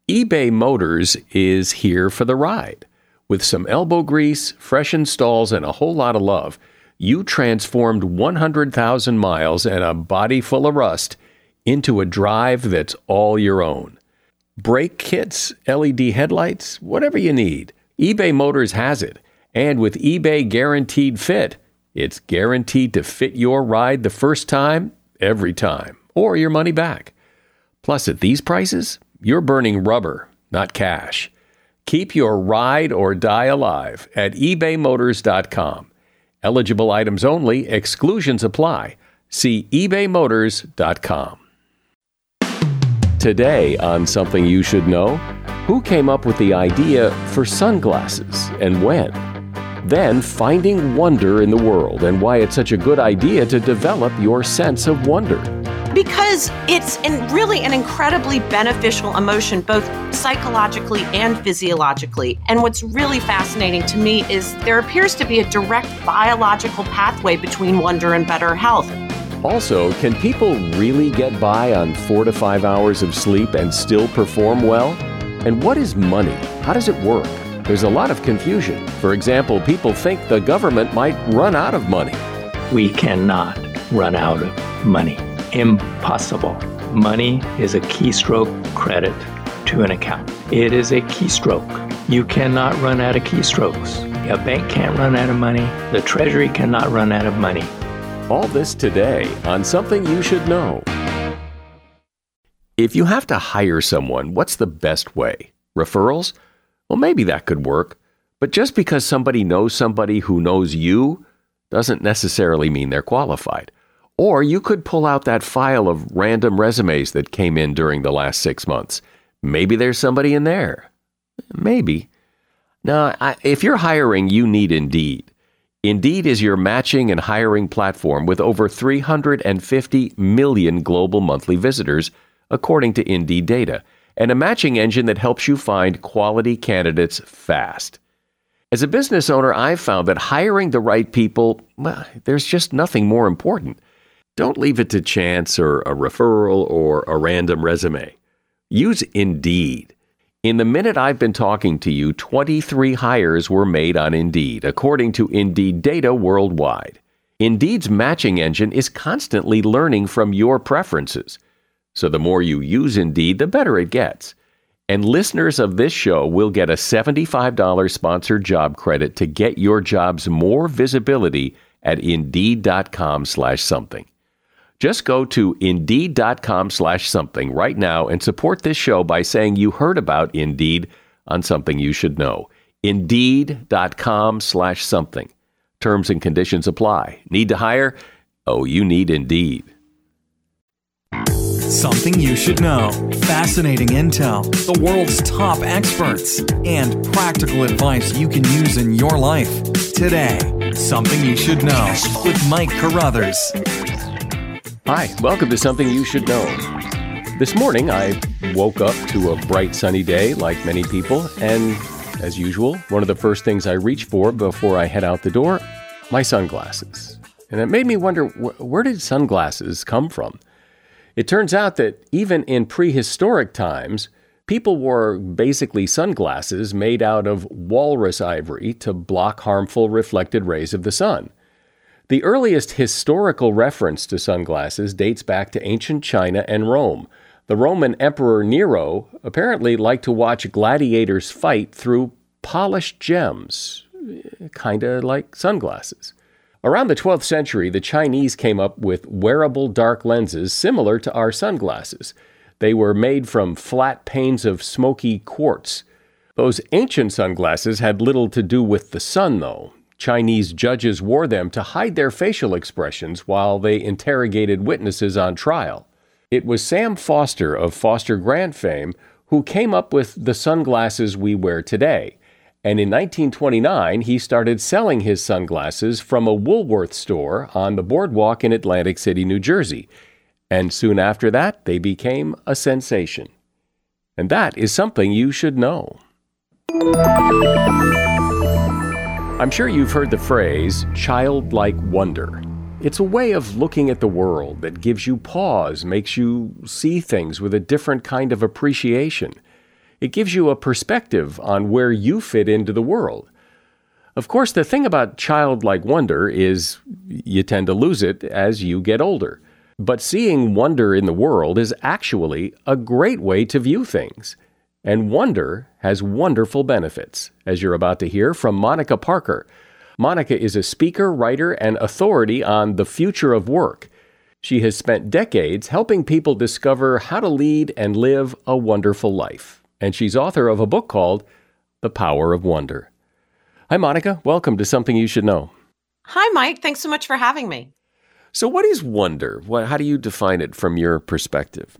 eBay Motors is here for the ride. With some elbow grease, fresh installs, and a whole lot of love, you transformed 100,000 miles and a body full of rust into a drive that's all your own. Brake kits, LED headlights, whatever you need, eBay Motors has it. And with eBay Guaranteed Fit, it's guaranteed to fit your ride the first time, every time, or your money back. Plus, at these prices, you're burning rubber, not cash. Keep your ride or die alive at ebaymotors.com. Eligible items only, exclusions apply. See ebaymotors.com. Today on Something You Should Know, who came up with the idea for sunglasses and when? Then finding wonder in the world and why it's such a good idea to develop your sense of wonder. Because it's really an incredibly beneficial emotion, both psychologically and physiologically. And what's really fascinating to me is there appears to be a direct biological pathway between wonder and better health. Also, can people really get by on 4 to 5 hours of sleep and still perform well? And what is money? How does it work? There's a lot of confusion. For example, people think the government might run out of money. We cannot run out of money. Impossible. Money is a keystroke credit to an account. It is a keystroke. You cannot run out of keystrokes. A bank can't run out of money. The Treasury cannot run out of money. All this today on Something You Should Know. If you have to hire someone, what's the best way? Referrals? Well, maybe that could work. But just because somebody knows somebody who knows you doesn't necessarily mean they're qualified. Or you could pull out that file of random resumes that came in during the last 6 months. Maybe there's somebody in there. Maybe. Now, if you're hiring, you need Indeed. Indeed is your matching and hiring platform with over 350 million global monthly visitors, according to Indeed data, and a matching engine that helps you find quality candidates fast. As a business owner, I've found that hiring the right people, well, there's just nothing more important. Don't leave it to chance or a referral or a random resume. Use Indeed. In the minute I've been talking to you, 23 hires were made on Indeed, according to Indeed data worldwide. Indeed's matching engine is constantly learning from your preferences. So the more you use Indeed, the better it gets. And listeners of this show will get a $75 sponsored job credit to get your jobs more visibility at Indeed.com/something. Just go to Indeed.com/something right now and support this show by saying you heard about Indeed on Something You Should Know. Indeed.com/something. Terms and conditions apply. Need to hire? Oh, you need Indeed. Something you should know. Fascinating intel, the world's top experts, and practical advice you can use in your life. Today, Something You Should Know with Mike Carruthers. Hi, welcome to Something You Should Know. This morning, I woke up to a bright sunny day like many people, and as usual, one of the first things I reach for before I head out the door, my sunglasses. And it made me wonder, where did sunglasses come from? It turns out that even in prehistoric times, people wore basically sunglasses made out of walrus ivory to block harmful reflected rays of the sun. The earliest historical reference to sunglasses dates back to ancient China and Rome. The Roman Emperor Nero apparently liked to watch gladiators fight through polished gems, kind of like sunglasses. Around the 12th century, the Chinese came up with wearable dark lenses similar to our sunglasses. They were made from flat panes of smoky quartz. Those ancient sunglasses had little to do with the sun, though. Chinese judges wore them to hide their facial expressions while they interrogated witnesses on trial. It was Sam Foster of Foster Grant fame who came up with the sunglasses we wear today. And in 1929, he started selling his sunglasses from a Woolworth store on the boardwalk in Atlantic City, New Jersey. And soon after that, they became a sensation. And that is something you should know. I'm sure you've heard the phrase, childlike wonder. It's a way of looking at the world that gives you pause, makes you see things with a different kind of appreciation. It gives you a perspective on where you fit into the world. Of course, the thing about childlike wonder is you tend to lose it as you get older. But seeing wonder in the world is actually a great way to view things. And wonder has wonderful benefits, as you're about to hear from Monica Parker. Monica is a speaker, writer, and authority on the future of work. She has spent decades helping people discover how to lead and live a wonderful life. And she's author of a book called The Power of Wonder. Hi, Monica. Welcome to Something You Should Know. Hi, Mike. Thanks so much for having me. So what is wonder? How do you define it from your perspective?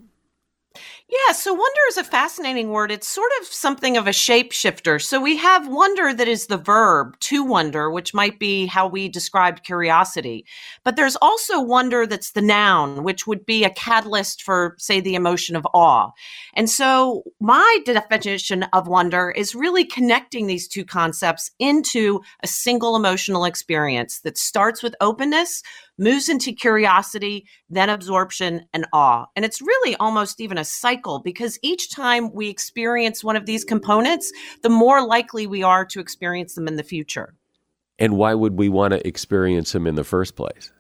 Yeah, so wonder is a fascinating word. It's sort of something of a shapeshifter. So we have wonder that is the verb to wonder, which might be how we described curiosity. But there's also wonder that's the noun, which would be a catalyst for, say, the emotion of awe. And so my definition of wonder is really connecting these two concepts into a single emotional experience that starts with openness, moves into curiosity, then absorption and awe. And it's really almost even a cycle because each time we experience one of these components, the more likely we are to experience them in the future. And why would we want to experience them in the first place?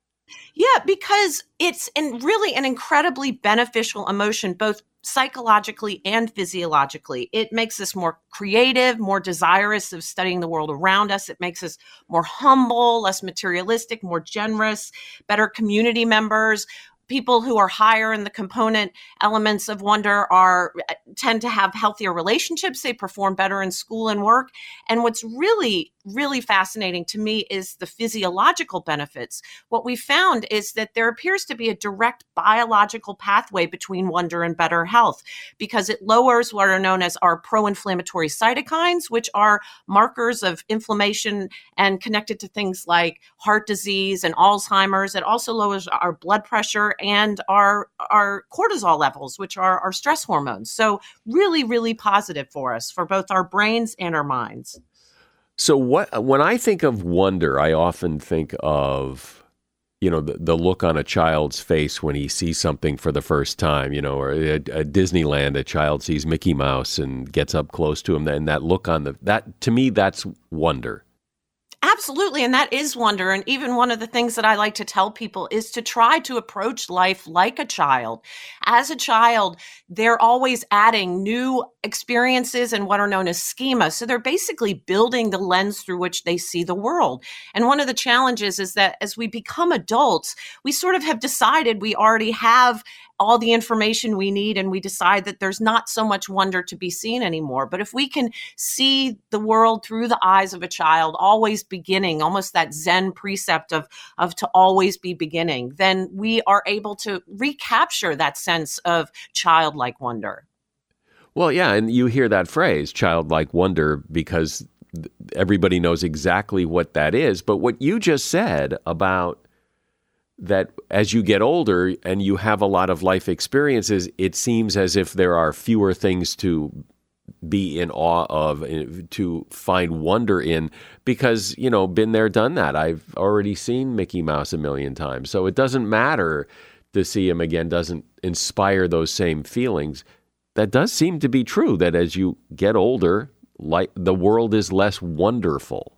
Yeah, because it's really an incredibly beneficial emotion, both psychologically and physiologically. It makes us more creative, more desirous of studying the world around us. It makes us more humble, less materialistic, more generous, better community members. People who are higher in the component elements of wonder tend to have healthier relationships. They perform better in school and work. And what's really, really fascinating to me is the physiological benefits. What we found is that there appears to be a direct biological pathway between wonder and better health because it lowers what are known as our pro-inflammatory cytokines, which are markers of inflammation and connected to things like heart disease and Alzheimer's. It also lowers our blood pressure and our cortisol levels, which are our stress hormones. So really, really positive for us, for both our brains and our minds. So when I think of wonder, I often think of, the look on a child's face when he sees something for the first time, or at Disneyland, a child sees Mickey Mouse and gets up close to him. And that look on that, to me, that's wonder. Absolutely. And that is wonder. And even one of the things that I like to tell people is to try to approach life like a child. As a child, they're always adding new experiences and what are known as schema. So they're basically building the lens through which they see the world. And one of the challenges is that as we become adults, we sort of have decided we already have all the information we need, and we decide that there's not so much wonder to be seen anymore. But if we can see the world through the eyes of a child, always beginning, almost that Zen precept of to always be beginning, then we are able to recapture that sense of childlike wonder. Well, yeah, and you hear that phrase, childlike wonder, because everybody knows exactly what that is. But what you just said about that as you get older and you have a lot of life experiences, it seems as if there are fewer things to be in awe of, to find wonder in, because, been there, done that. I've already seen Mickey Mouse a million times. So it doesn't matter to see him again, doesn't inspire those same feelings. That does seem to be true, that as you get older, like the world is less wonderful.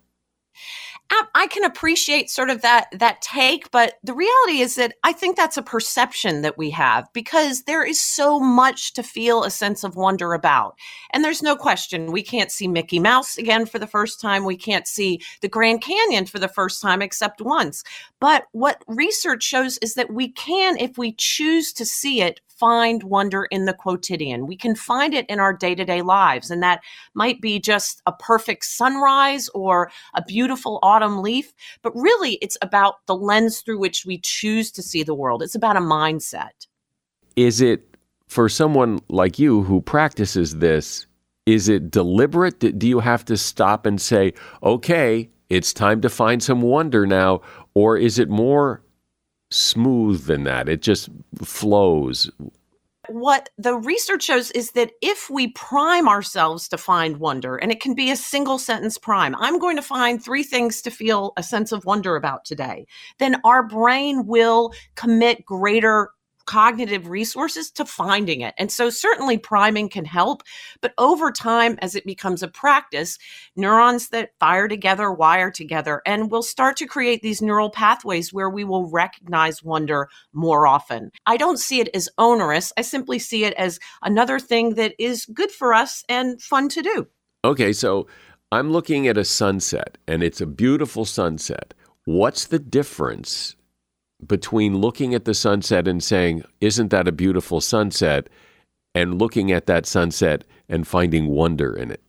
I can appreciate sort of that take, but the reality is that I think that's a perception that we have because there is so much to feel a sense of wonder about. And there's no question we can't see Mickey Mouse again for the first time. We can't see the Grand Canyon for the first time except once. But what research shows is that we can, if we choose to see it, find wonder in the quotidian. We can find it in our day-to-day lives. And that might be just a perfect sunrise or a beautiful autumn leaf. But really, it's about the lens through which we choose to see the world. It's about a mindset. Is it, for someone like you who practices this, is it deliberate? Do you have to stop and say, okay, it's time to find some wonder now? Or is it more smooth than that? It just flows. What the research shows is that if we prime ourselves to find wonder, and it can be a single sentence prime, I'm going to find 3 things to feel a sense of wonder about today, then our brain will commit greater cognitive resources to finding it. And so certainly priming can help, but over time, as it becomes a practice, neurons that fire together wire together, and we'll start to create these neural pathways where we will recognize wonder more often. I don't see it as onerous. I simply see it as another thing that is good for us and fun to do. Okay, so I'm looking at a sunset, and it's a beautiful sunset. What's the difference between looking at the sunset and saying, isn't that a beautiful sunset, and looking at that sunset and finding wonder in it?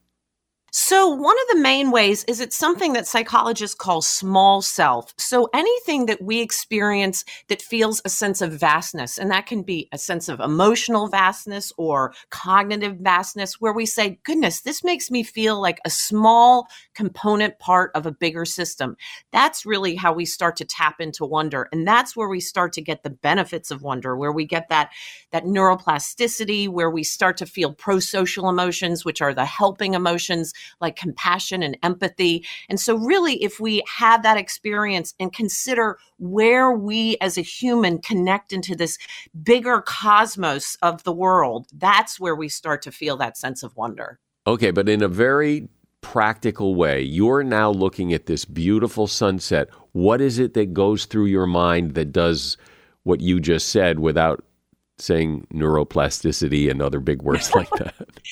So one of the main ways is it's something that psychologists call small self. So anything that we experience that feels a sense of vastness, and that can be a sense of emotional vastness or cognitive vastness, where we say, goodness, this makes me feel like a small component part of a bigger system. That's really how we start to tap into wonder. And that's where we start to get the benefits of wonder, where we get that neuroplasticity, where we start to feel pro-social emotions, which are the helping emotions, like compassion and empathy. And so really, if we have that experience and consider where we as a human connect into this bigger cosmos of the world, that's where we start to feel that sense of wonder. Okay, but in a very practical way, you're now looking at this beautiful sunset. What is it that goes through your mind that does what you just said without saying neuroplasticity and other big words like that?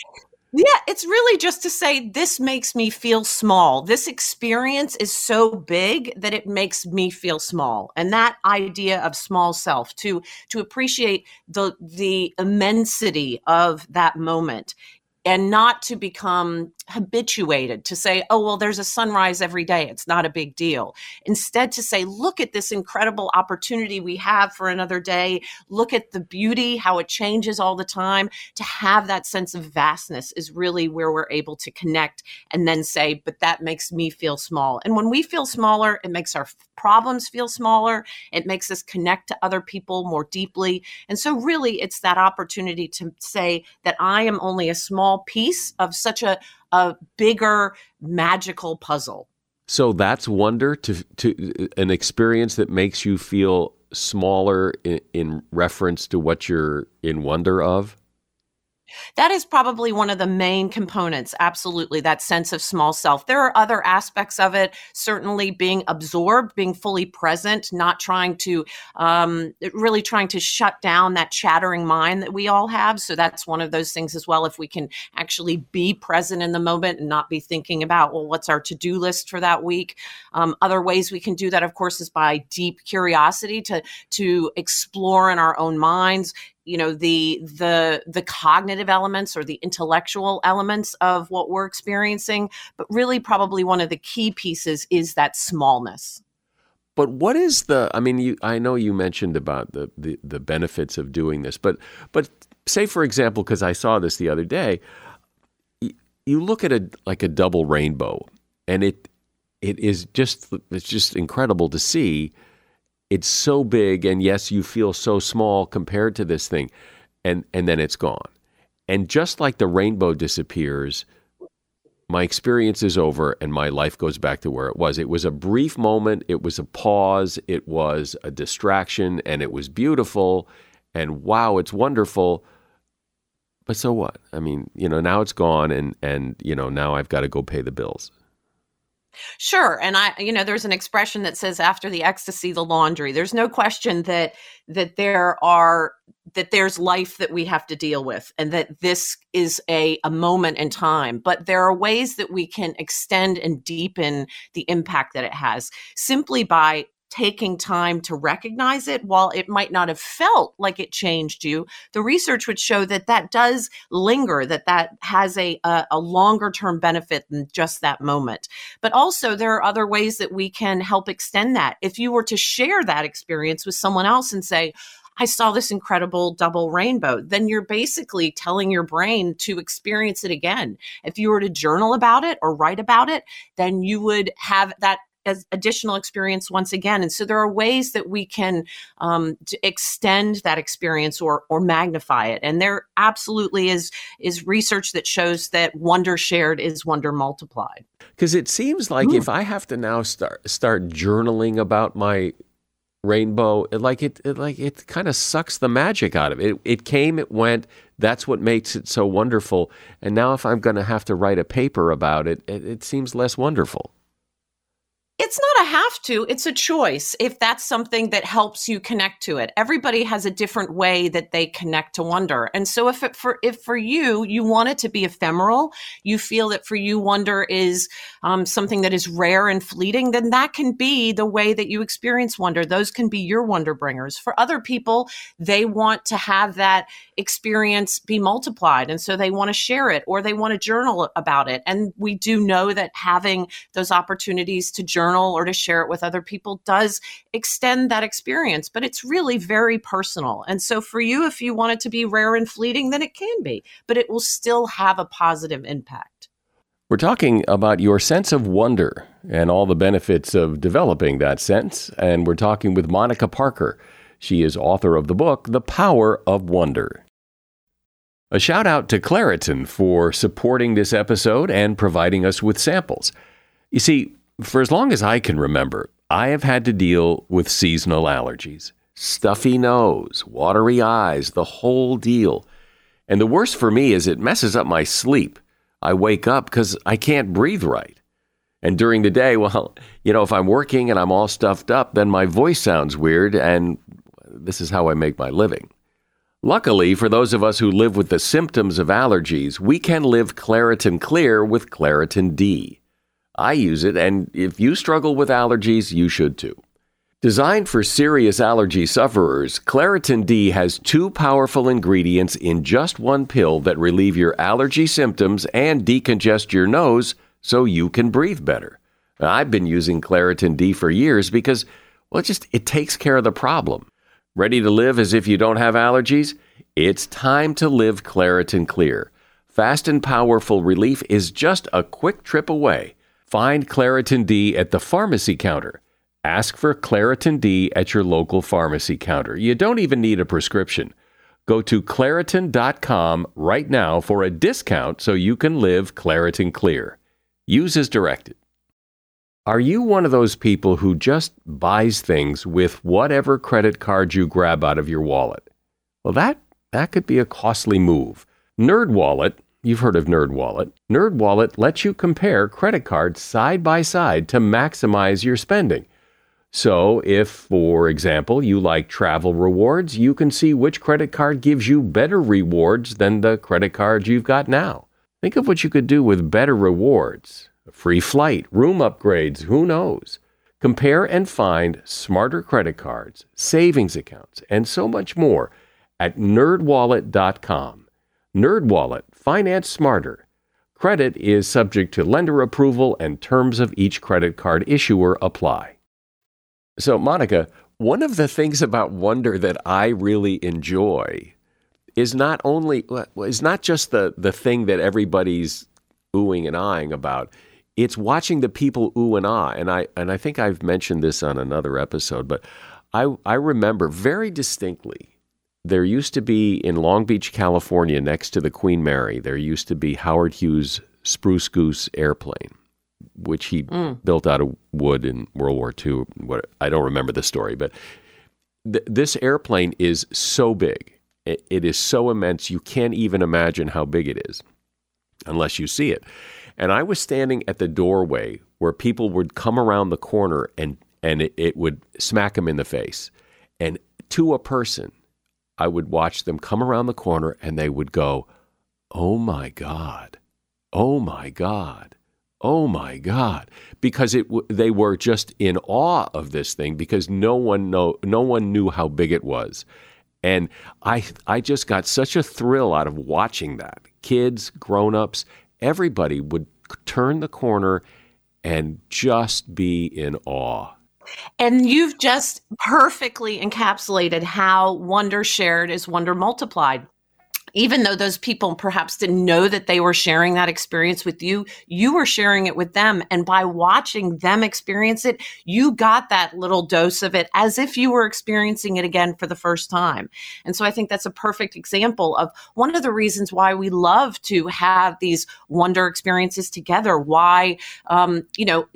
Yeah, it's really just to say, this makes me feel small. This experience is so big that it makes me feel small. And that idea of small self, to appreciate the immensity of that moment, and not to become habituated to say, oh, well, there's a sunrise every day. It's not a big deal. Instead, to say, look at this incredible opportunity we have for another day. Look at the beauty, how it changes all the time. To have that sense of vastness is really where we're able to connect and then say, but that makes me feel small. And when we feel smaller, it makes our problems feel smaller. It makes us connect to other people more deeply. And so really, it's that opportunity to say that I am only a small piece of such a bigger magical puzzle. So that's wonder, to an experience that makes you feel smaller in reference to what you're in wonder of? That is probably one of the main components. Absolutely. That sense of small self. There are other aspects of it, certainly being absorbed, being fully present, not trying to, really trying to shut down that chattering mind that we all have. So that's one of those things as well. If we can actually be present in the moment and not be thinking about, well, what's our to-do list for that week? Other ways we can do that, of course, is by deep curiosity to explore in our own minds, you know, the cognitive elements or the intellectual elements of what we're experiencing. But really, probably one of the key pieces is that smallness. But what is I know you mentioned about the benefits of doing this, but say, for example, because I saw this the other day, you look at a double rainbow, and it's just incredible to see. It's so big, and yes, you feel so small compared to this thing, and then it's gone. And just like the rainbow disappears, my experience is over, and my life goes back to where it was. It was a brief moment, it was a pause, it was a distraction, and it was beautiful, and wow, it's wonderful. But so what? I mean, now it's gone, and now I've got to go pay the bills. Sure. And there's an expression that says, after the ecstasy, the laundry. There's no question that there's life that we have to deal with, and that this is a moment in time. But there are ways that we can extend and deepen the impact that it has simply by taking time to recognize it. While it might not have felt like it changed you, the research would show that does linger, that has a longer term benefit than just that moment. But also, there are other ways that we can help extend that. If you were to share that experience with someone else and say, I saw this incredible double rainbow, then you're basically telling your brain to experience it again. If you were to journal about it or write about it, then you would have that as additional experience once again. And so there are ways that we can to extend that experience or magnify it. And there absolutely is research that shows that wonder shared is wonder multiplied. Because it seems like if I have to now start journaling about my rainbow, it kind of sucks the magic out of it. It came, it went. That's what makes it so wonderful. And now if I'm going to have to write a paper about it, it seems less wonderful. It's not a have to, it's a choice if that's something that helps you connect to it. Everybody has a different way that they connect to wonder. And so if for you want it to be ephemeral, you feel that for you wonder is something that is rare and fleeting, then that can be the way that you experience wonder. Those can be your wonder bringers. For other people, they want to have that experience be multiplied. And so they want to share it or they want to journal about it. And we do know that having those opportunities to journal or to share it with other people does extend that experience, but it's really very personal. And so for you, if you want it to be rare and fleeting, then it can be, but it will still have a positive impact. We're talking about your sense of wonder and all the benefits of developing that sense. And we're talking with Monica Parker. She is author of the book, The Power of Wonder. A shout out to Claritin for supporting this episode and providing us with samples. You see, for as long as I can remember, I have had to deal with seasonal allergies. Stuffy nose, watery eyes, the whole deal. And the worst for me is it messes up my sleep. I wake up because I can't breathe right. And during the day, well, if I'm working and I'm all stuffed up, then my voice sounds weird, and this is how I make my living. Luckily, for those of us who live with the symptoms of allergies, we can live Claritin Clear with Claritin D. I use it, and if you struggle with allergies, you should too. Designed for serious allergy sufferers, Claritin D has 2 powerful ingredients in just one pill that relieve your allergy symptoms and decongest your nose so you can breathe better. Now, I've been using Claritin D for years because, it takes care of the problem. Ready to live as if you don't have allergies? It's time to live Claritin Clear. Fast and powerful relief is just a quick trip away. Find Claritin D at the pharmacy counter. Ask for Claritin D at your local pharmacy counter. You don't even need a prescription. Go to Claritin.com right now for a discount so you can live Claritin Clear. Use as directed. Are you one of those people who just buys things with whatever credit card you grab out of your wallet? Well, that could be a costly move. NerdWallet, you've heard of NerdWallet. NerdWallet lets you compare credit cards side by side to maximize your spending. So if, for example, you like travel rewards, you can see which credit card gives you better rewards than the credit card you've got now. Think of what you could do with better rewards. A free flight, room upgrades, who knows? Compare and find smarter credit cards, savings accounts, and so much more at nerdwallet.com. NerdWallet, finance smarter. Credit is subject to lender approval and terms of each credit card issuer apply. So, Monica, one of the things about wonder that I really enjoy is not just the thing that everybody's oohing and ahhing about. It's watching the people ooh and ah. And I think I've mentioned this on another episode, but I remember very distinctly, there used to be in Long Beach, California, next to the Queen Mary, there used to be Howard Hughes' Spruce Goose airplane, which he built out of wood in World War II. I don't remember the story, but this airplane is so big. It is so immense, you can't even imagine how big it is unless you see it. And I was standing at the doorway where people would come around the corner and it would smack them in the face. And to a person, I would watch them come around the corner and they would go, "Oh my God, oh my God, oh my God," because they were just in awe of this thing because no one knew how big it was. And I just got such a thrill out of watching that. Kids, grown-ups, everybody would turn the corner and just be in awe. And you've just perfectly encapsulated how wonder shared is wonder multiplied. Even though those people perhaps didn't know that they were sharing that experience with you, you were sharing it with them. And by watching them experience it, you got that little dose of it as if you were experiencing it again for the first time. And so I think that's a perfect example of one of the reasons why we love to have these wonder experiences together, why,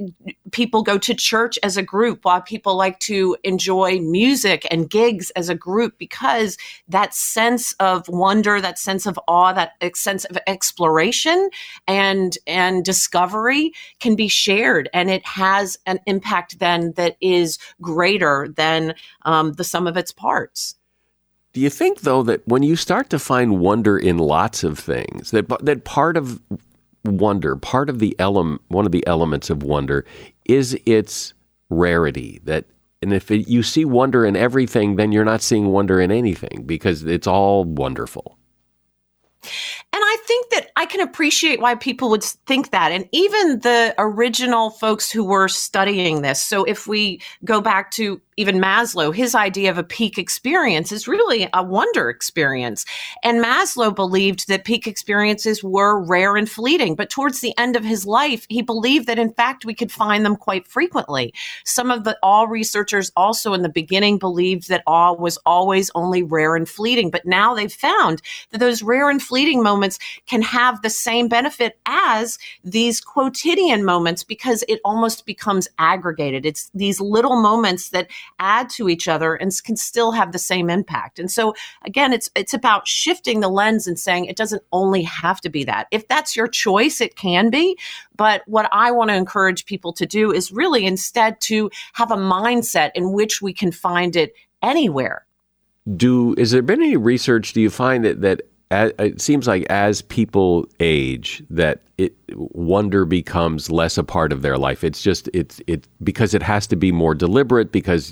people go to church as a group, why people like to enjoy music and gigs as a group, because that sense of wonder, that sense of awe, that sense of exploration and discovery can be shared. And it has an impact then that is greater than the sum of its parts. Do you think, though, that when you start to find wonder in lots of things, that part of wonder, one of the elements of wonder is its rarity, and if you see wonder in everything, then you're not seeing wonder in anything because it's all wonderful. And I think that I can appreciate why people would think that. And even the original folks who were studying this. So if we go back to even Maslow, his idea of a peak experience is really a wonder experience. And Maslow believed that peak experiences were rare and fleeting. But towards the end of his life, he believed that, in fact, we could find them quite frequently. Some of the awe researchers also in the beginning believed that awe was always only rare and fleeting. But now they've found that those rare and fleeting moments can have the same benefit as these quotidian moments because it almost becomes aggregated. It's these little moments that add to each other and can still have the same impact. And so again, it's about shifting the lens and saying it doesn't only have to be that. If that's your choice, it can be. But what I want to encourage people to do is really instead to have a mindset in which we can find it anywhere. Has there been any research, do you find that it seems like as people age, that wonder becomes less a part of their life? It's because it has to be more deliberate, because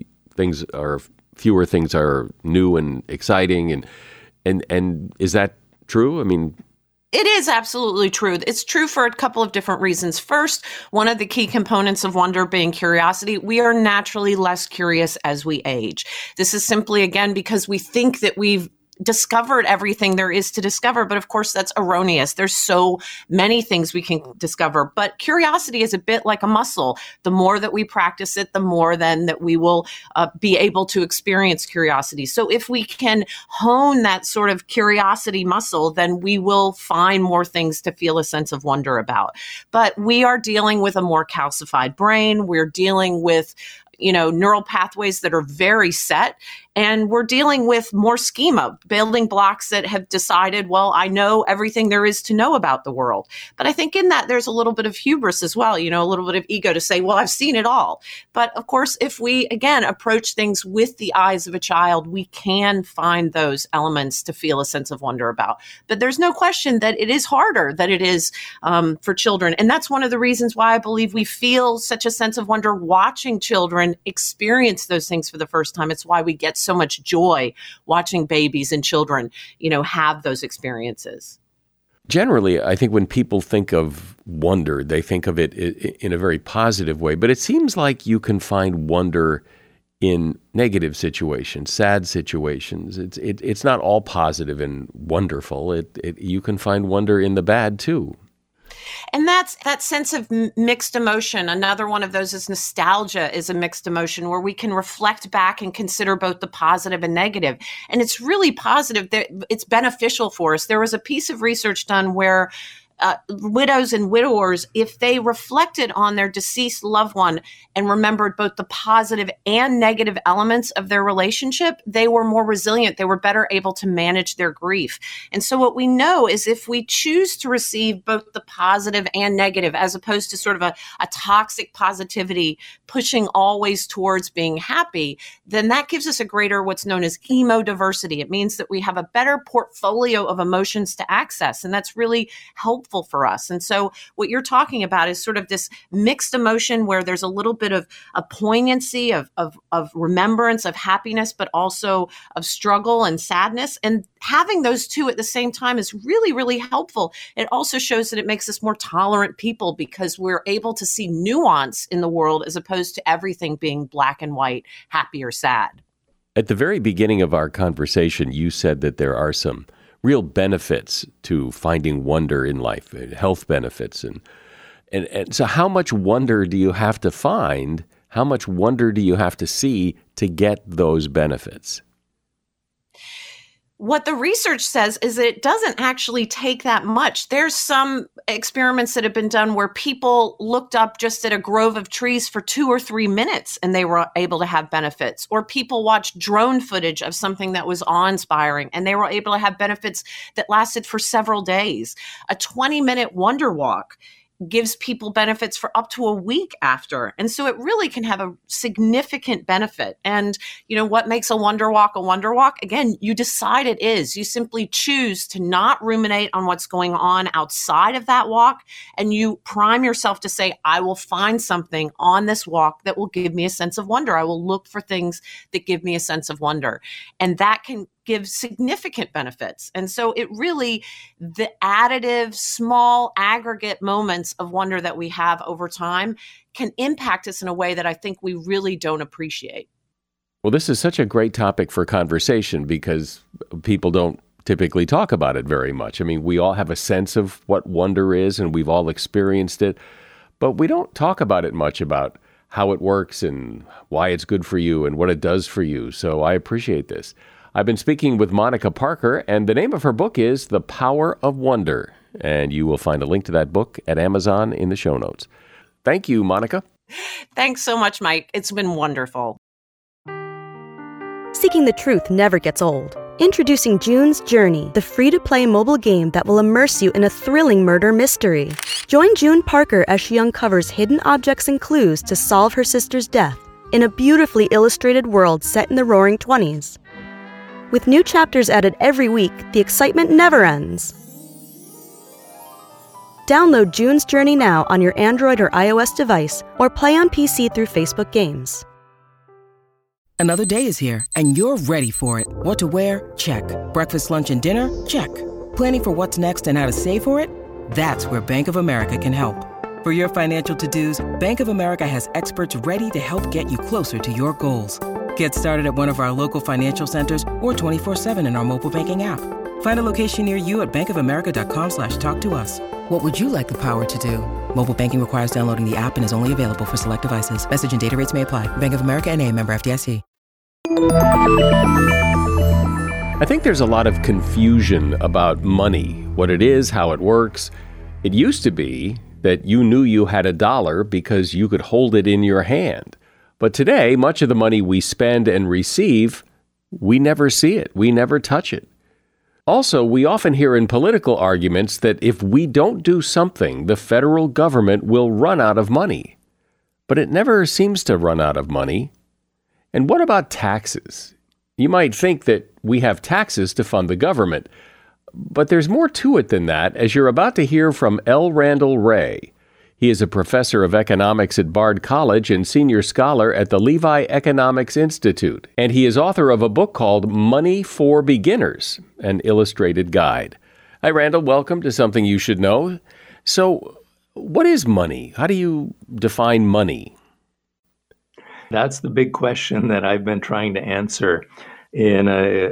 fewer things are new and exciting, and is that true? I mean, it is absolutely true. It's true for a couple of different reasons. First, one of the key components of wonder being curiosity. We are naturally less curious as we age. This is simply, again, because we think that we've discovered everything there is to discover. But of course, that's erroneous. There's so many things we can discover. But curiosity is a bit like a muscle. The more that we practice it, the more then that we will be able to experience curiosity. So if we can hone that sort of curiosity muscle, then we will find more things to feel a sense of wonder about. But we are dealing with a more calcified brain. We're dealing with neural pathways that are very set. And we're dealing with more schema, building blocks that have decided, well, I know everything there is to know about the world. But I think in that there's a little bit of hubris as well, a little bit of ego to say, well, I've seen it all. But of course, if we, again, approach things with the eyes of a child, we can find those elements to feel a sense of wonder about. But there's no question that it is harder than it is for children. And that's one of the reasons why I believe we feel such a sense of wonder watching children experience those things for the first time. It's why we get so much joy watching babies and children, have those experiences. Generally, I think when people think of wonder, they think of it in a very positive way. But it seems like you can find wonder in negative situations, sad situations. It's not all positive and wonderful. You can find wonder in the bad too. And that's that sense of mixed emotion. Another one of those is nostalgia, is a mixed emotion where we can reflect back and consider both the positive and negative. And it's really positive that it's beneficial for us. There was a piece of research done where widows and widowers, if they reflected on their deceased loved one and remembered both the positive and negative elements of their relationship, they were more resilient. They were better able to manage their grief. And so what we know is if we choose to receive both the positive and negative, as opposed to sort of a toxic positivity pushing always towards being happy, then that gives us a greater what's known as emodiversity. It means that we have a better portfolio of emotions to access. And that's really helpful for us. And so what you're talking about is sort of this mixed emotion where there's a little bit of a poignancy of remembrance, of happiness, but also of struggle and sadness. And having those two at the same time is really, really helpful. It also shows that it makes us more tolerant people because we're able to see nuance in the world as opposed to everything being black and white, happy or sad. At the very beginning of our conversation, you said that there are some real benefits to finding wonder in life, health benefits. And so how much wonder do you have to find? How much wonder do you have to see to get those benefits? What the research says is it doesn't actually take that much. There's some experiments that have been done where people looked up just at a grove of trees for 2 or 3 minutes and they were able to have benefits. Or people watched drone footage of something that was awe-inspiring and they were able to have benefits that lasted for several days. A 20-minute wonder walk gives people benefits for up to a week after. And so it really can have a significant benefit. And, what makes a wonder walk a wonder walk? Again, you decide it is. You simply choose to not ruminate on what's going on outside of that walk. And you prime yourself to say, I will find something on this walk that will give me a sense of wonder. I will look for things that give me a sense of wonder. And that can give significant benefits. And so it really, the additive, small aggregate moments of wonder that we have over time can impact us in a way that I think we really don't appreciate. Well, this is such a great topic for conversation because people don't typically talk about it very much. I mean, we all have a sense of what wonder is and we've all experienced it, but we don't talk about it much about how it works and why it's good for you and what it does for you. So I appreciate this. I've been speaking with Monica Parker, and the name of her book is The Power of Wonder, and you will find a link to that book at Amazon in the show notes. Thank you, Monica. Thanks so much, Mike. It's been wonderful. Seeking the truth never gets old. Introducing June's Journey, the free-to-play mobile game that will immerse you in a thrilling murder mystery. Join June Parker as she uncovers hidden objects and clues to solve her sister's death in a beautifully illustrated world set in the Roaring '20s. With new chapters added every week, the excitement never ends. Download June's Journey now on your Android or iOS device or play on PC through Facebook Games. Another day is here, and you're ready for it. What to wear? Check. Breakfast, lunch, and dinner? Check. Planning for what's next and how to save for it? That's where Bank of America can help. For your financial to-dos, Bank of America has experts ready to help get you closer to your goals. Get started at one of our local financial centers or 24/7 in our mobile banking app. Find a location near you at bankofamerica.com/talktous. What would you like the power to do? Mobile banking requires downloading the app and is only available for select devices. Message and data rates may apply. Bank of America N.A., member FDIC. I think there's a lot of confusion about money, what it is, how it works. It used to be that you knew you had a dollar because you could hold it in your hand. But today, much of the money we spend and receive, we never see it. We never touch it. Also, we often hear in political arguments that if we don't do something, the federal government will run out of money. But it never seems to run out of money. And what about taxes? You might think that we have taxes to fund the government, but there's more to it than that, as you're about to hear from L. Randall Wray. He is a professor of economics at Bard College and senior scholar at the Levi Economics Institute. And he is author of a book called Money for Beginners, an illustrated guide. Hi, Randall. Welcome to Something You Should Know. So, what is money? How do you define money? That's the big question that I've been trying to answer in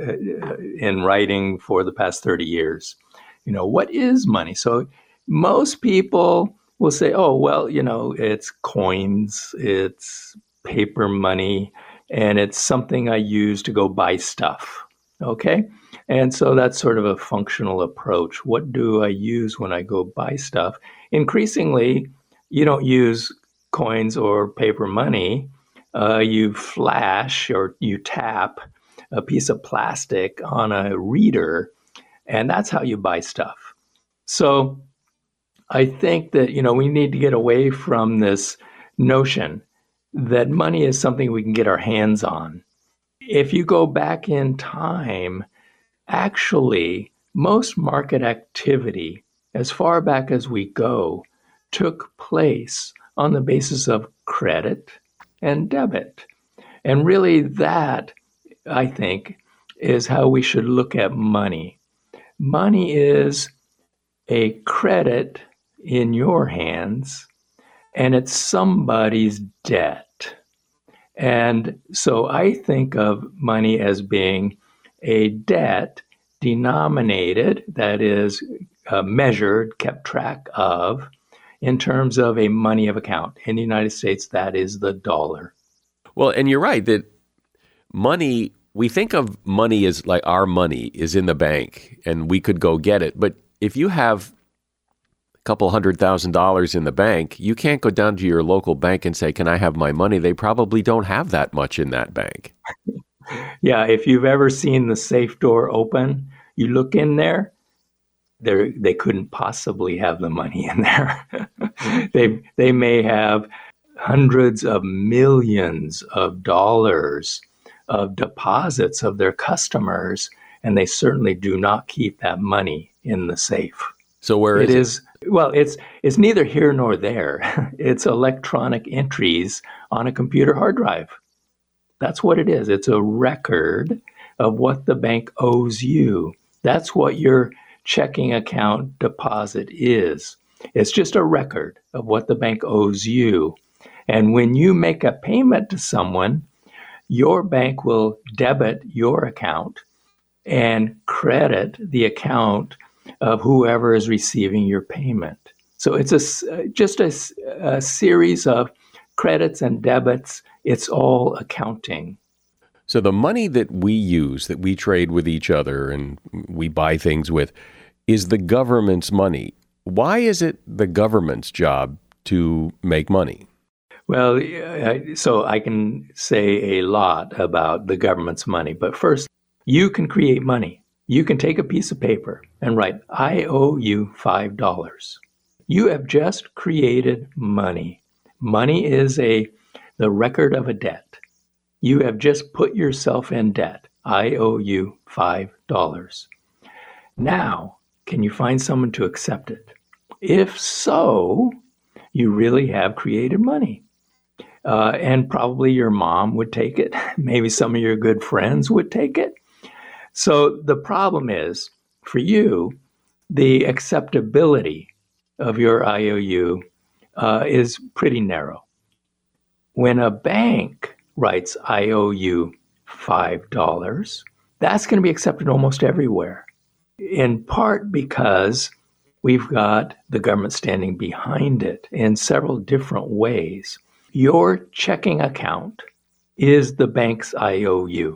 writing for the past 30 years. What is money? So most people will say, oh, well, it's coins, it's paper money, and it's something I use to go buy stuff. Okay? And so that's sort of a functional approach. What do I use when I go buy stuff? Increasingly, you don't use coins or paper money. You flash or you tap a piece of plastic on a reader, and that's how you buy stuff. So I think that, we need to get away from this notion that money is something we can get our hands on. If you go back in time, actually, most market activity, as far back as we go, took place on the basis of credit and debit. And really that, I think, is how we should look at money. Money is a credit in your hands, and it's somebody's debt. And so I think of money as being a debt denominated, that is measured, kept track of, in terms of a money of account. In the United States, that is the dollar. Well, and you're right that money We think of money as like our money is in the bank and we could go get it. But if you have a couple $100,000 in the bank, you can't go down to your local bank and say, can I have my money? They probably don't have that much in that bank. Yeah, if you've ever seen the safe door open, you look in there, they couldn't possibly have the money in there. They may have hundreds of millions of dollars of deposits of their customers, and they certainly do not keep that money in the safe. So where is it? Well, it's neither here nor there. It's electronic entries on a computer hard drive. That's what it is. It's a record of what the bank owes you. That's what your checking account deposit is. It's just a record of what the bank owes you. And when you make a payment to someone, your bank will debit your account and credit the account of whoever is receiving your payment. So it's just a series of credits and debits. It's all accounting. So the money that we use, that we trade with each other and we buy things with, is the government's money. Why is it the government's job to make money? Well, so I can say a lot about the government's money. But first, you can create money. You can take a piece of paper and write, I owe you $5. You have just created money. Money is the record of a debt. You have just put yourself in debt. I owe you $5. Now, can you find someone to accept it? If so, you really have created money. And probably your mom would take it. Maybe some of your good friends would take it. So the problem is, for you, the acceptability of your IOU is pretty narrow. When a bank writes, I owe you $5, that's going to be accepted almost everywhere, in part because we've got the government standing behind it in several different ways. Your checking account is the bank's IOU.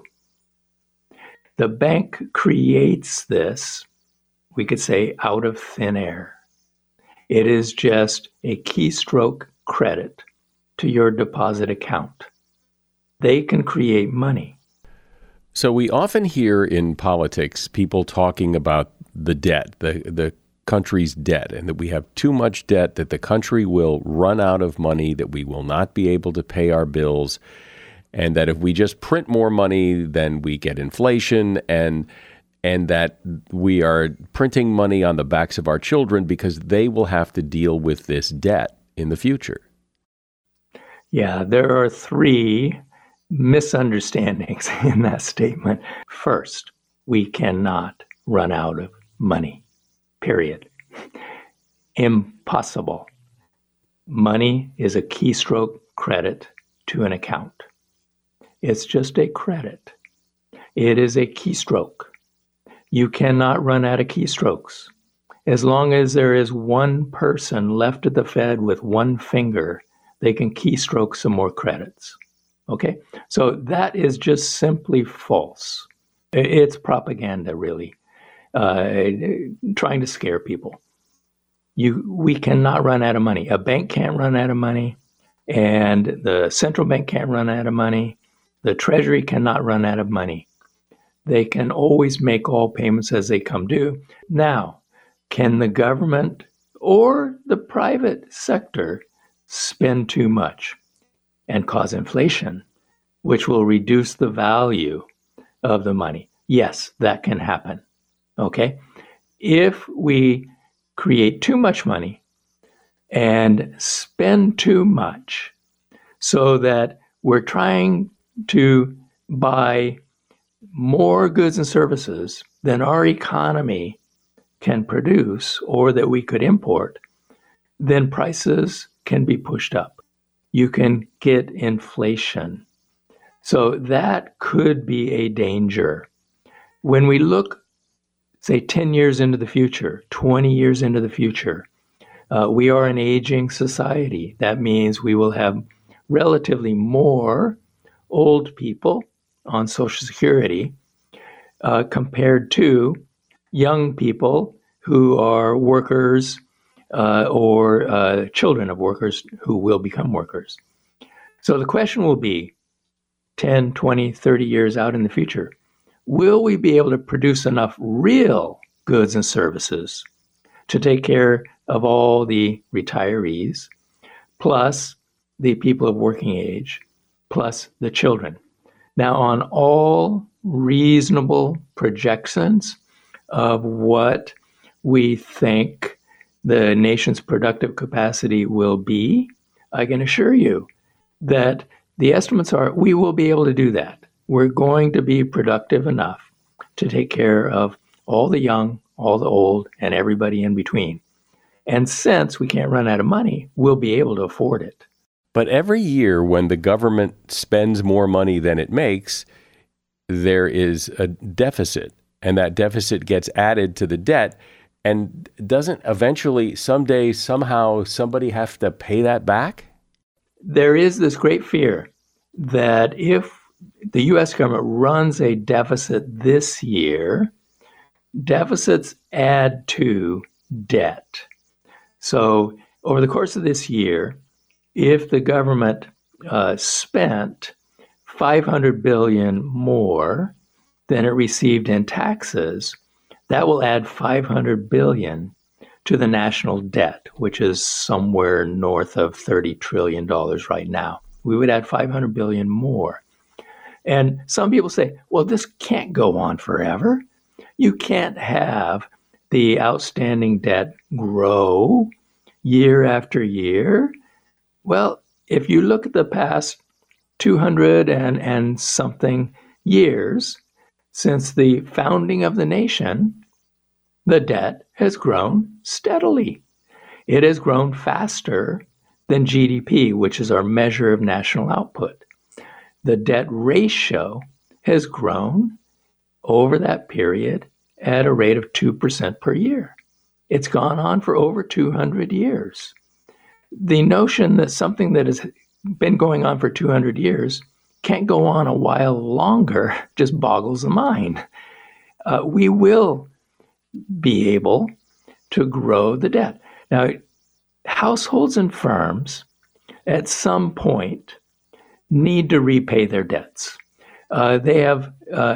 The bank creates this, we could say, out of thin air. It is just a keystroke credit to your deposit account. They can create money. So we often hear in politics people talking about the debt, the country's debt, and that we have too much debt, that the country will run out of money, that we will not be able to pay our bills, and that if we just print more money, then we get inflation, and that we are printing money on the backs of our children because they will have to deal with this debt in the future. Yeah, there are three misunderstandings in that statement. First, we cannot run out of money. Period. Impossible. Money is a keystroke credit to an account. It's just a credit. It is a keystroke. You cannot run out of keystrokes. As long as there is one person left at the Fed with one finger, they can keystroke some more credits. Okay? So that is just simply false. It's propaganda, really. Trying to scare people. We cannot run out of money. A bank can't run out of money, and the central bank can't run out of money. The Treasury cannot run out of money. They can always make all payments as they come due. Now, can the government or the private sector spend too much and cause inflation, which will reduce the value of the money? Yes, that can happen. Okay? If we create too much money and spend too much so that we're trying to buy more goods and services than our economy can produce or that we could import, then prices can be pushed up. You can get inflation. So that could be a danger. When we look, say, 10 years into the future, 20 years into the future, we are an aging society. That means we will have relatively more old people on Social Security compared to young people who are workers or children of workers who will become workers. So the question will be 10, 20, 30 years out in the future, will we be able to produce enough real goods and services to take care of all the retirees, plus the people of working age, plus the children? Now, on all reasonable projections of what we think the nation's productive capacity will be, I can assure you that the estimates are we will be able to do that. We're going to be productive enough to take care of all the young, all the old, and everybody in between. And since we can't run out of money, we'll be able to afford it. But every year when the government spends more money than it makes, there is a deficit, and that deficit gets added to the debt. And doesn't eventually, someday, somehow, somebody have to pay that back? There is this great fear that if the U.S. government runs a deficit this year, deficits add to debt. So over the course of this year, if the government spent $500 billion more than it received in taxes, that will add $500 billion to the national debt, which is somewhere north of $30 trillion right now. We would add $500 billion more. And some people say, well, this can't go on forever. You can't have the outstanding debt grow year after year. Well, if you look at the past 200 and something years since the founding of the nation, the debt has grown steadily. It has grown faster than GDP, which is our measure of national output. The debt ratio has grown over that period at a rate of 2% per year. It's gone on for over 200 years. The notion that something that has been going on for 200 years can't go on a while longer just boggles the mind. We will be able to grow the debt. Now, households and firms at some point need to repay their debts. They have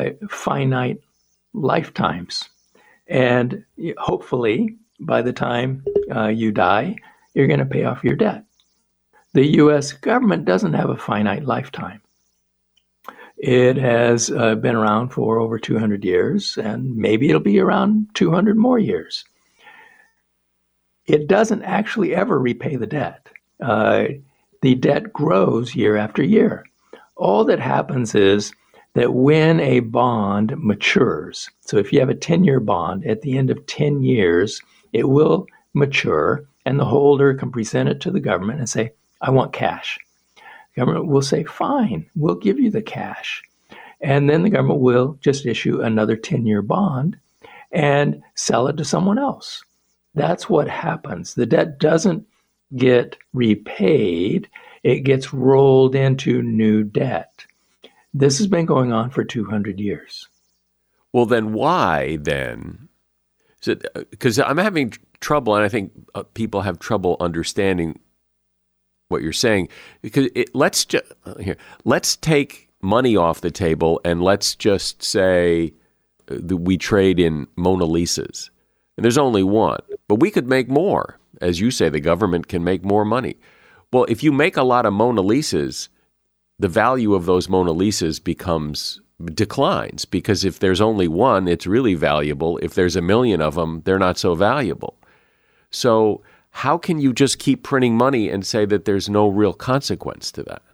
finite lifetimes. And hopefully, by the time you die, you're going to pay off your debt. The U.S. government doesn't have a finite lifetime. It has been around for over 200 years, and maybe it'll be around 200 more years. It doesn't actually ever repay the debt. The debt grows year after year. All that happens is that when a bond matures, so if you have a 10-year bond, at the end of 10 years, it will mature, and the holder can present it to the government and say, I want cash. The government will say, fine, we'll give you the cash. And then the government will just issue another 10-year bond and sell it to someone else. That's what happens. The debt doesn't get repaid. It gets rolled into new debt. This has been going on for 200 years. Well, then why then? Because I'm having trouble, and I think people have trouble understanding what you're saying. Because let's take money off the table, and let's just say that we trade in Mona Lisas. And there's only one, but we could make more. As you say, the government can make more money. Well, if you make a lot of Mona Lisas, the value of those Mona Lisas declines, because if there's only one, it's really valuable. If there's a million of them, they're not so valuable. So how can you just keep printing money and say that there's no real consequence to that?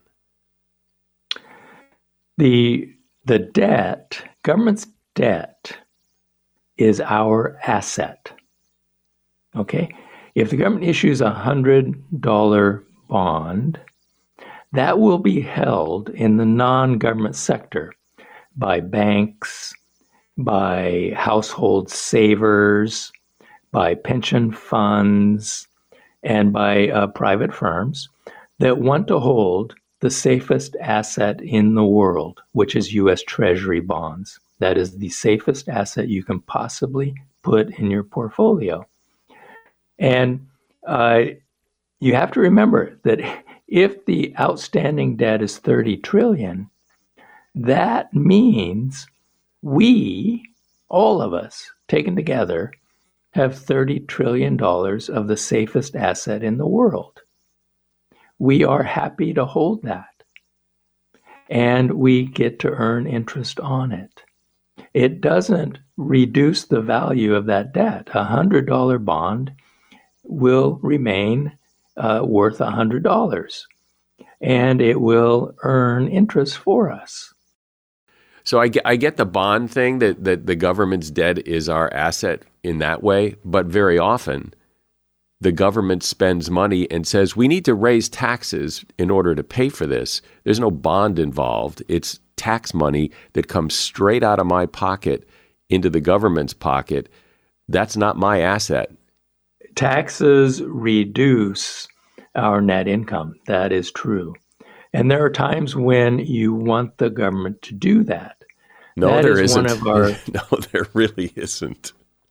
The debt, government's debt, is our asset. Okay? If the government issues a $100 bond, that will be held in the non-government sector by banks, by household savers, by pension funds, and by private firms that want to hold the the safest asset in the world, which is U.S. Treasury bonds. That is the safest asset you can possibly put in your portfolio. And you have to remember that if the outstanding debt is $30 trillion, that means we, all of us, taken together, have $30 trillion of the safest asset in the world. We are happy to hold that, and we get to earn interest on it. It doesn't reduce the value of that debt. A $100 bond will remain worth $100, and it will earn interest for us. So I get the bond thing, that the government's debt is our asset in that way, but very often the government spends money and says, we need to raise taxes in order to pay for this. There's no bond involved. It's tax money that comes straight out of my pocket into the government's pocket. That's not my asset. Taxes reduce our net income. That is true. And there are times when you want the government to do that. No, that there is isn't. One of our... No, there really isn't.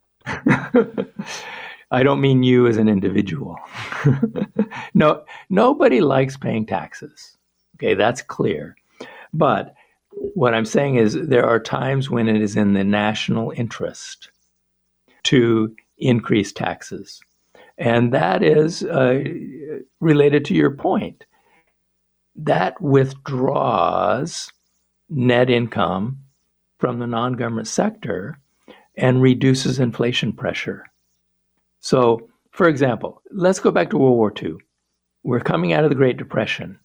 I don't mean you as an individual. No, nobody likes paying taxes. Okay, that's clear. But what I'm saying is there are times when it is in the national interest to increase taxes. And that is related to your point. That withdraws net income from the non-government sector and reduces inflation pressure. So, for example, let's go back to World War II. We're coming out of the Great Depression.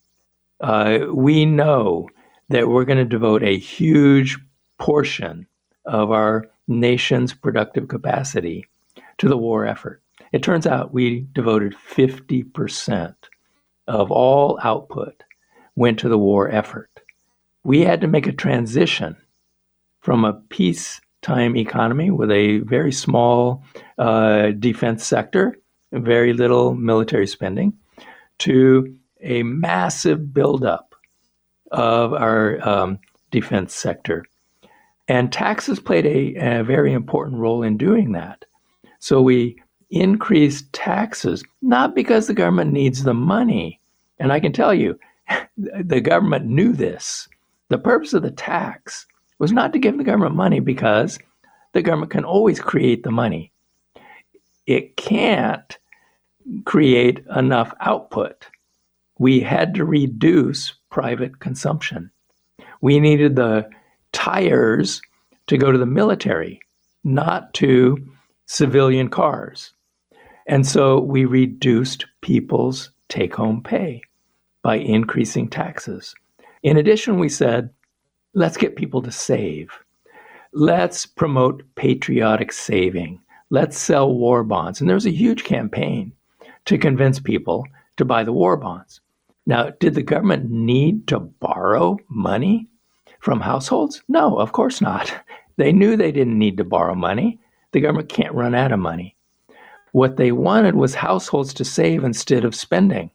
We know that we're going to devote a huge portion of our nation's productive capacity to the war effort. It turns out we devoted 50% of all output went to the war effort. We had to make a transition from a peacetime economy with a very small defense sector, very little military spending, to a massive buildup of our defense sector. And taxes played a very important role in doing that. So we increased taxes, not because the government needs the money. And I can tell you, the government knew this. The purpose of the tax was not to give the government money because the government can always create the money. It can't create enough output. We had to reduce private consumption. We needed the tires to go to the military, not to civilian cars. And so we reduced people's take-home pay by increasing taxes. In addition, we said, let's get people to save. Let's promote patriotic saving. Let's sell war bonds. And there was a huge campaign to convince people to buy the war bonds. Now, did the government need to borrow money from households? No, of course not. They knew they didn't need to borrow money. The government can't run out of money. What they wanted was households to save instead of spending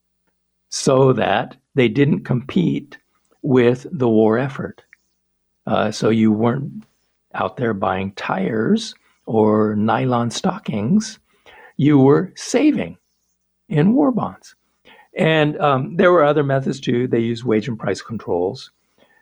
so that they didn't compete with the war effort. So you weren't out there buying tires or nylon stockings. You were saving in war bonds. And there were other methods too. They used wage and price controls.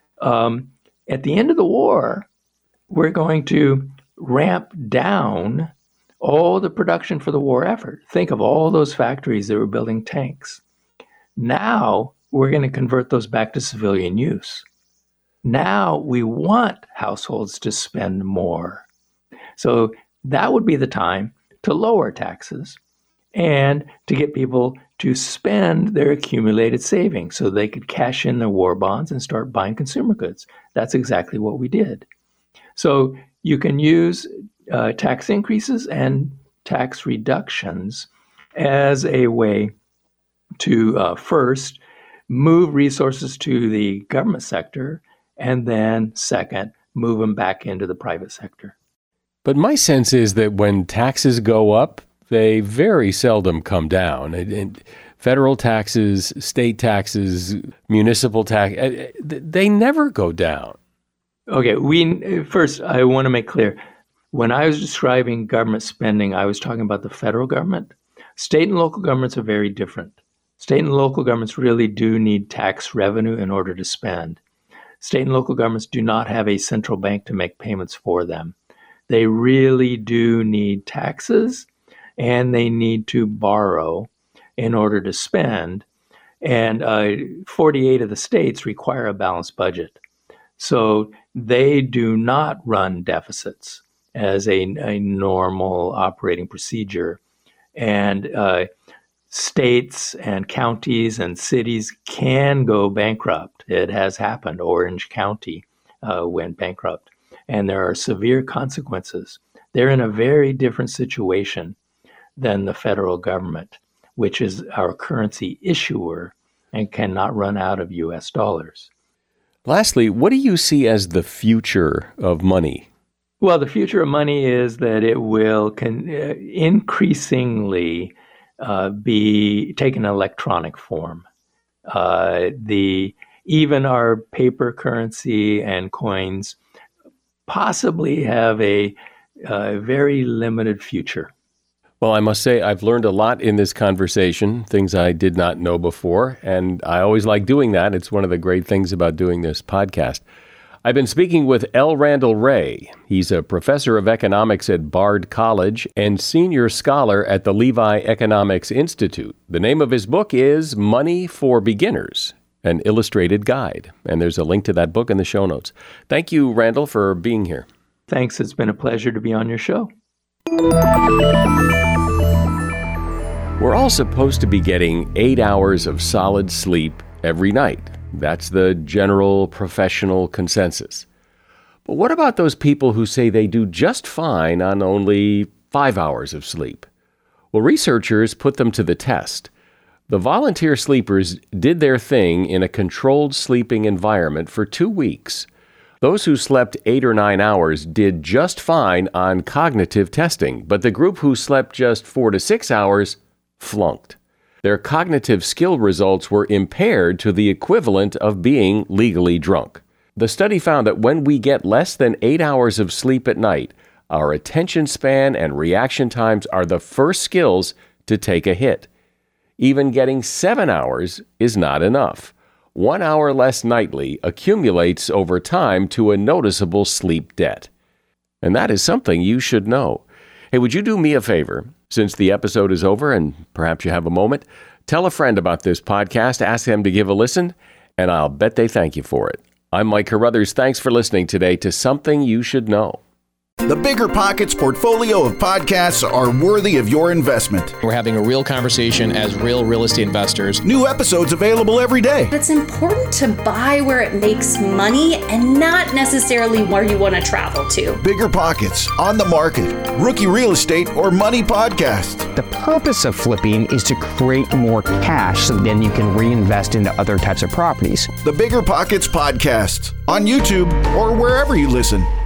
At the end of the war, we're going to ramp down all the production for the war effort. Think of all those factories that were building tanks. Now we're going to convert those back to civilian use. Now we want households to spend more. So that would be the time to lower taxes and to get people to spend their accumulated savings so they could cash in their war bonds and start buying consumer goods. That's exactly what we did. So you can use tax increases and tax reductions as a way to first move resources to the government sector, and then second, move them back into the private sector. But my sense is that when taxes go up, they very seldom come down. And federal taxes, state taxes, municipal tax, they never go down. Okay, first, I want to make clear, when I was describing government spending, I was talking about the federal government. State and local governments are very different. State and local governments really do need tax revenue in order to spend. State and local governments do not have a central bank to make payments for them. They really do need taxes, and they need to borrow in order to spend. And 48 of the states require a balanced budget. So they do not run deficits as a normal operating procedure. And states and counties and cities can go bankrupt. It has happened. Orange County went bankrupt. And there are severe consequences. They're in a very different situation than the federal government, which is our currency issuer and cannot run out of U.S. dollars. Lastly, what do you see as the future of money? Well, the future of money is that it will increasingly take an electronic form. Even our paper currency and coins possibly have a very limited future. Well, I must say I've learned a lot in this conversation, things I did not know before, and I always like doing that. It's one of the great things about doing this podcast. I've been speaking with L. Randall Wray. He's a professor of economics at Bard College and senior scholar at the Levi Economics Institute. The name of his book is Money for Beginners, an illustrated guide. And there's a link to that book in the show notes. Thank you, Randall, for being here. Thanks. It's been a pleasure to be on your show. We're all supposed to be getting 8 hours of solid sleep every night. That's the general professional consensus. But what about those people who say they do just fine on only 5 hours of sleep? Well, researchers put them to the test. The volunteer sleepers did their thing in a controlled sleeping environment for 2 weeks. Those who slept 8 or 9 hours did just fine on cognitive testing, but the group who slept just 4 to 6 hours flunked. Their cognitive skill results were impaired to the equivalent of being legally drunk. The study found that when we get less than 8 hours of sleep at night, our attention span and reaction times are the first skills to take a hit. Even getting 7 hours is not enough. 1 hour less nightly accumulates over time to a noticeable sleep debt. And that is something you should know. Hey, would you do me a favor? Since the episode is over and perhaps you have a moment, tell a friend about this podcast, ask them to give a listen, and I'll bet they thank you for it. I'm Mike Carruthers. Thanks for listening today to Something You Should Know. The Bigger Pockets portfolio of podcasts are worthy of your investment. We're having a real conversation as real estate investors. New episodes available every day. It's important to buy where it makes money and not necessarily where you want to travel to. Bigger Pockets, On the Market, Rookie Real Estate, or Money Podcast. The purpose of flipping is to create more cash so then you can reinvest into other types of properties. The Bigger Pockets Podcast on YouTube or wherever you listen.